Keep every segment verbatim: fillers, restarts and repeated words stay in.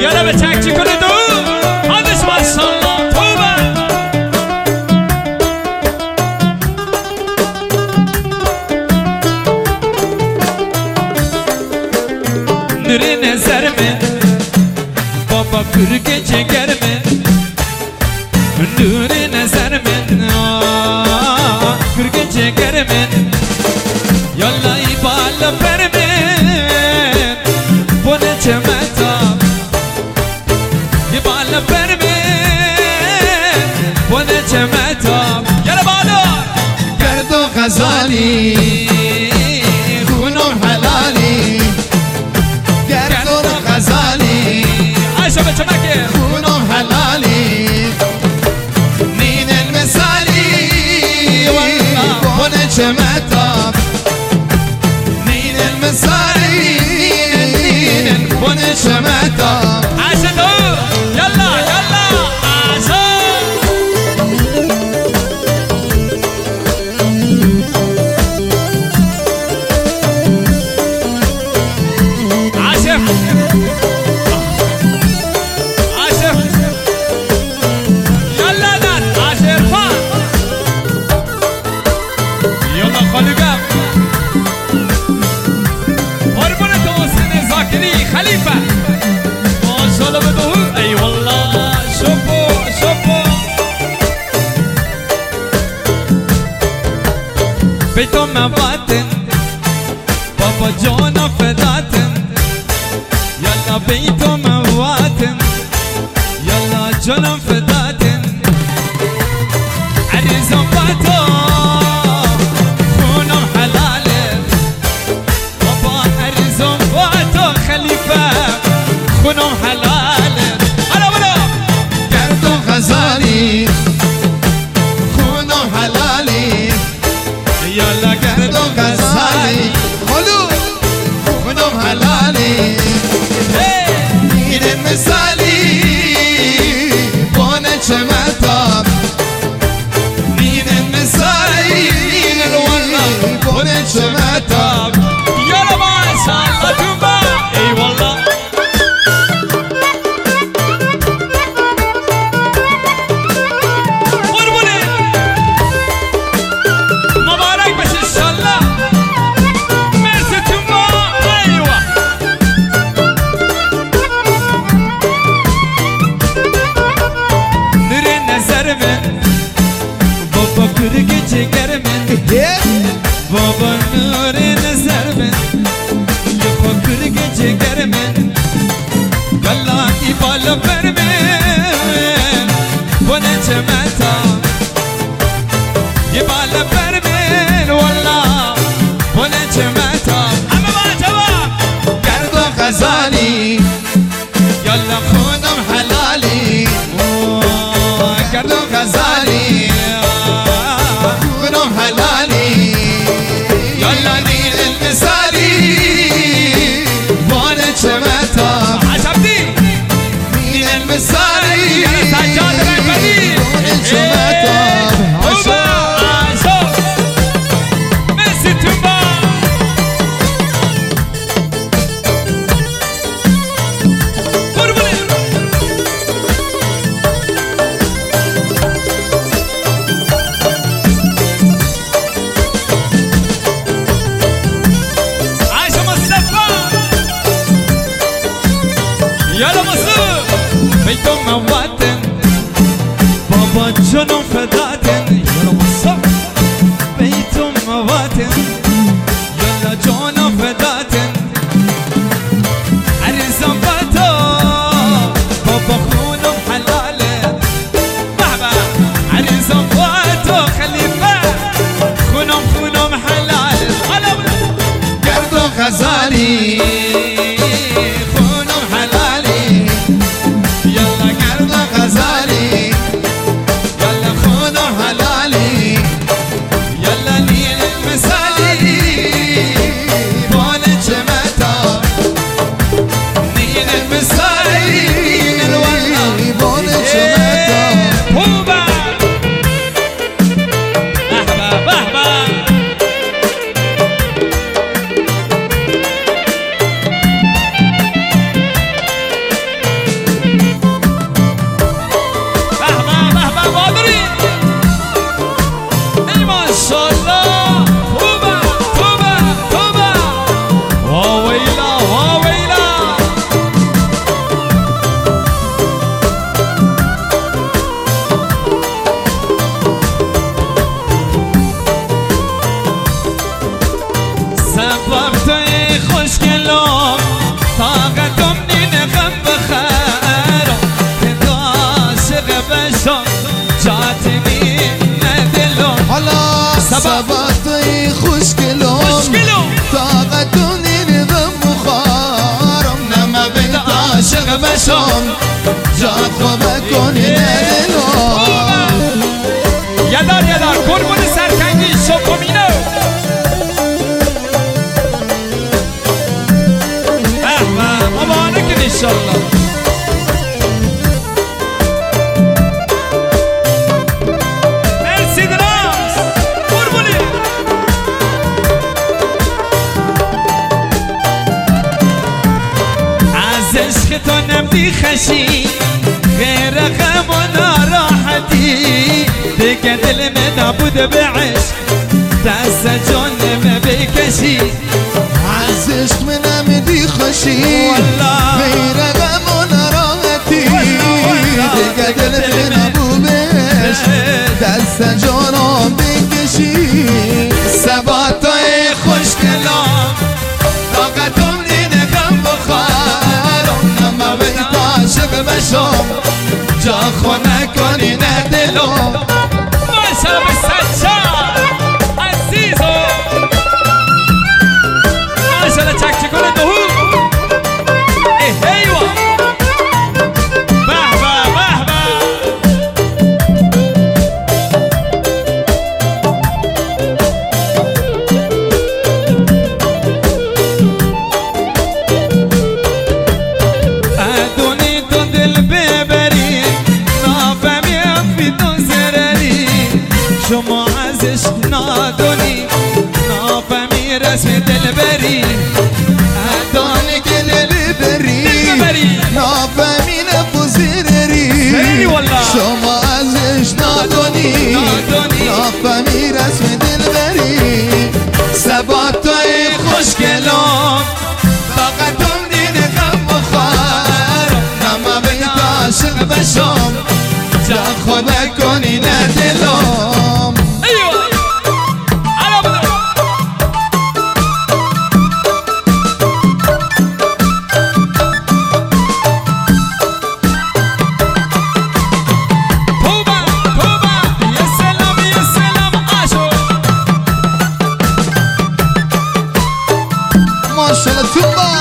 يلا بتحكي كل دول هذا اسمه الصلاة توبة نور نظر من بابا کرگه جگر من نور نظر من کرگه جگر من یالا ای بالا پر من بونه چمتا ای بالا پر من بونه چمتا یالا بالا گرد و غزالی خونم حلالی گرد و غزالی عایشا به چمکه خونم حلالی نین المثالی بونه چمتا نین المثالی نین بونه چمتا عایشا دو یلا یلا عایشا عاشق عاشق يلا ناس عاشق فان يلا خلقا قربنا توسن زاكري خليفة ما شاء الله بدوه اي والله شوفوا شوفوا بيتو مواتن بابا جانا فداتن يلا بيتو مواتن يلا جانا فداتن عريزم باتو خونم حلال بابا عريزم باتو خليفة خونم حلال هلا ولا گرد و غزالی خونم حلالی يلا گرد و غزالی خلو خونم حلالی نین المثالی بونه چمتا نین المثالی بونه چمتا يلا ما شاء الله توبة اي والله قربوني مبارك بس ان شاء الله مرسي توبة ايوه نور نظر من بابا کرگه جگر من بابا نور نظر من یه پا کرگه جگر من یلا ای بالا پر من بونه چمتا یه بالا پر من والله بونه چمتا همه با جواب گرد و غزالی یلا خونم حلالی خون گرد و غزالی خونم حلالی یالا نین المثالی بونه چمتا عجبتی نین المثالی یلا سجاد رهبری بونه چمتا توبه عاشق مرسی توبه قربونی عایشا مصطفى يلا مصر بيتو مواتن بابا جنو فداتن يلا مصر بيتو مواتن يلا جنو فداتن عريسان باتو بابا خونم حلاله بابا عريسان باتو خليفة خونم خونم حلاله هلا گرد و غزالی خونم حلالی يلا گرد و غزالی يلا سباتي خوشگلم خوشگلم طاقتون این غم بخارم نما بیت عاشق بشم جات خوب کنی ندلم یدار یدار قربون سرکنگی شکمینو احمد مبارکن انشالله مرسی دراز قربونی از عشق تو نمدی خشی غیر غم و ناراحتی دیگه دل من نبود به عشق دست جانم بکشی از عشق منم دی خوشی والله غیر غم و ناراحتی دیگه دل من نبود به عشق دست جانم بکشی سباتای خوشگلام طاقتم این غم بخارم نما بیت عاشق بشم جا خونه کنی نه دلم ماشاءالله به سجاد عزیزو ماشاءالله چک چکونه دهو ای هیوا به به به به ادونی تو دل ببری نافهمی فی تو زرری شما ازش نادونی نافهمی رسم دل بری ادانی که دل بری بری. نافهمی نفوزی دری بری والله. شما ازش نادونی نادونی. نافهمی رسم دل بری سباتای خوشگلام طاقتم دین غم بخارم نما بیت عاشق بشم جا خود کنی نه دلم ایوه علا بده توبه توبه یه سلام یه سلام آشو ماشاءالله توبا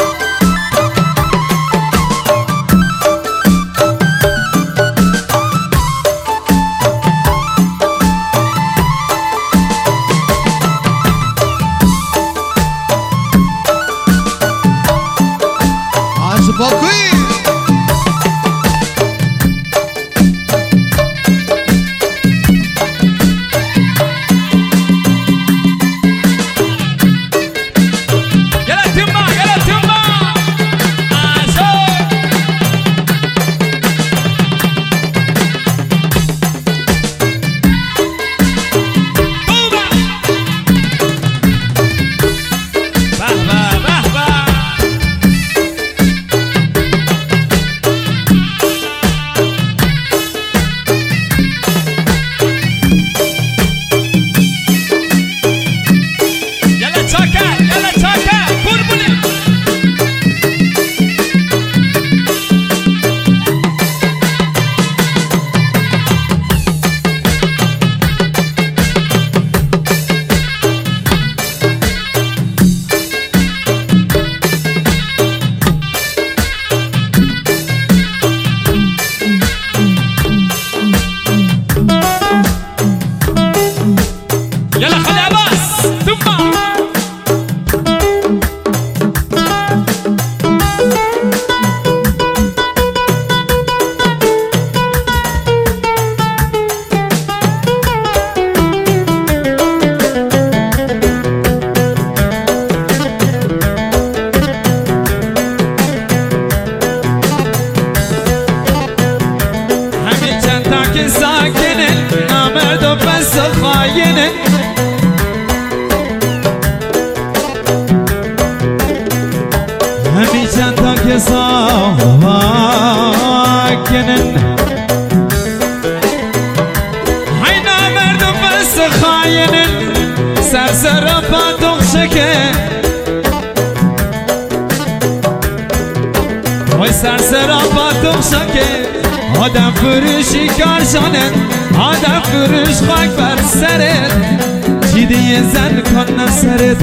عجب باکوی یلا تیمبا یلا تیمبا آشو توبه به به به به یلا چاکر یلا چاکر قربونی يلا خلي عباس ثم همین چند تا که ساکنه نامرد و پس خاینه همین چند تا که ساکنه های نامرد و پس خاینه سرسر پاتوق شکه وای سرسر پاتوق شکه آدم فروشی کارشانه آدم فروش خاک بر سرت چیدی زن کن سرت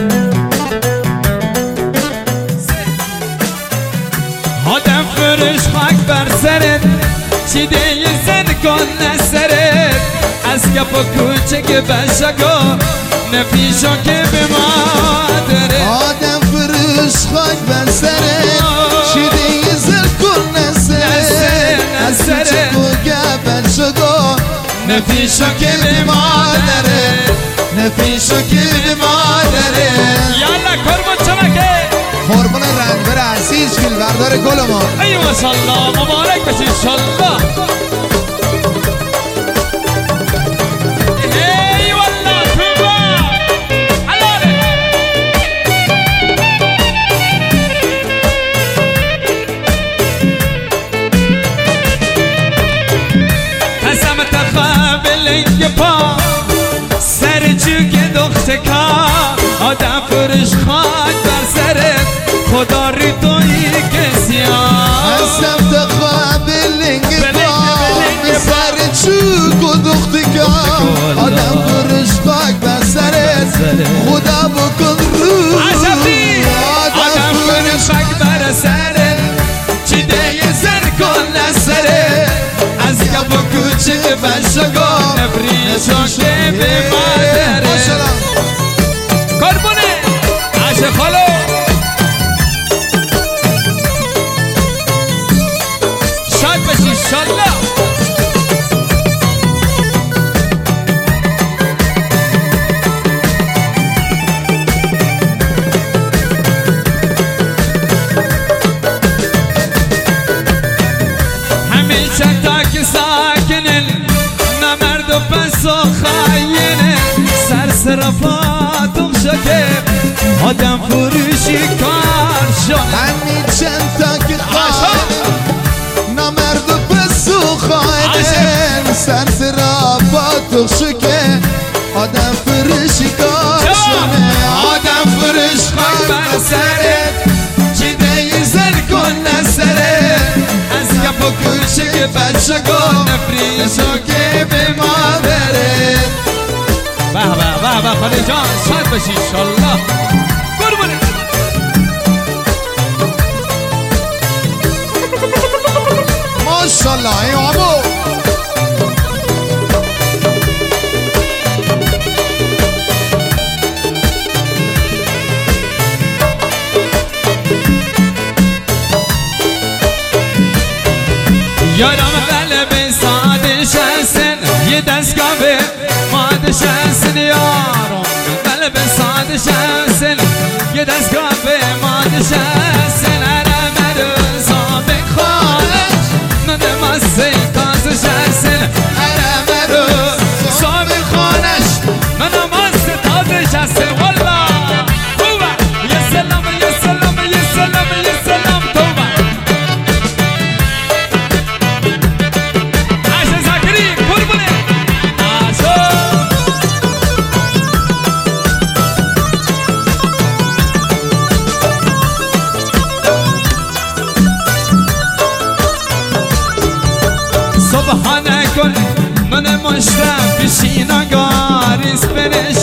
آدم فرش خاک بر سرت چیدی زن کن سرت از گپ و کوچک بشگو نفیشو که به مادره آدم فرش خاک بر سرت چیدی زن کن سرت از کوچک و گپ بشگو نفیشو که به مادره نفیشو که به مادره یالا کرمان چمکه قربان رنبر عزیز فیلبردار گل ما ای ماشالله مبارک بشی انشالله ای والله توبا حلاله قسم تخابل اینگه پا سر جوگ دختکا آدم فرش خاک بر سرت خدا ری تویی کسی قسم تخابل اینگه پا سر جوگ دختکا آدم فرش خاک بر سرت خدا بکن رو عجبی آدم فرش خاک بر سرت چیده زن کن سرت از گپ و کوچک بشگو نفریشو که به مادره قربونه عشق خالو شاد بشی انشالله همیشه تا که ساکنن نمرد و پس و خاینه سرسرفات و شکر آدم فروشی کار شد همین چند تا که خواهن نمرد و پس و خواهن سرسرفات و شکر آدم فروشی کار شده آدم فروش خاک بر سرت چیده زن کن سرت از گپ و کوچک بچگو نفریشو که به مادرت به به به به خاله جان شاد بشی انشالله قربونه ماشالله ای آبو یارم قلب سادش هستن یه دستگاه به مادش هستن یارم قلب سادش هستن یه دستگاه به مادش هستن عرم روزا به خانش ندم از سیتازش هستن عرم روزا به خانش ندم از سیتازش هستن والله توبه یه سلام یه سلام یه سلام یه سلام توبه صبحانه کن من مشتم پیشین آگاریس برش